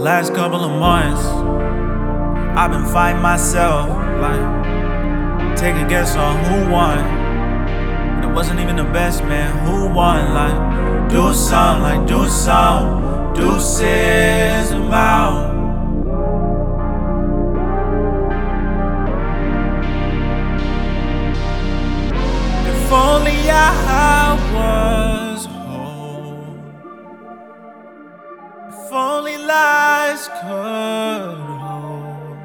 last couple of months, I've been fighting myself, like, take a guess on who won. And it wasn't even the best, man. Who won? Like, do something, like, do something. Deuces, I'm out. If only I was home. If only lies could hold.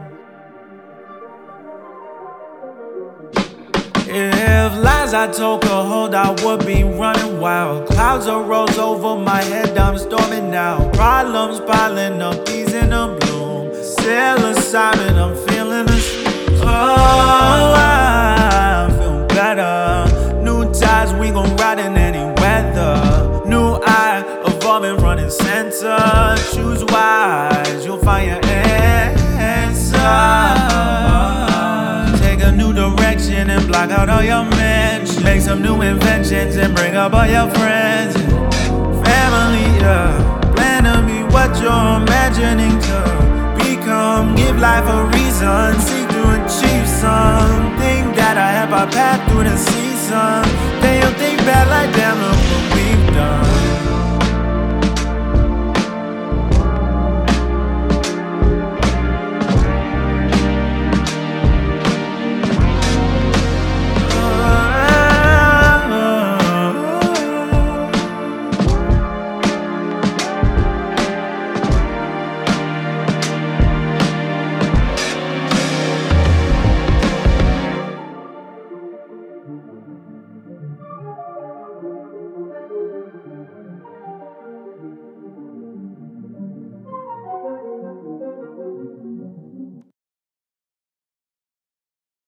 If lies I told could hold, I would be running wild. Clouds arose over my head, I'm storming now. Problems piling up, peas in the bloom. Psilocybin, I'm feeling the oh, I feel better. New tides, we gon' ride in any weather. New eye, evolving, running center. Choose wise, you'll find your answer. Take a new direction and block out all your mentions. Make some new inventions and bring up all your friends and family, yeah. Plan to be what you're imagining to become. Give life a reason, seek to achieve something that I have I path through the season. They don't think bad like damn, look what we've done.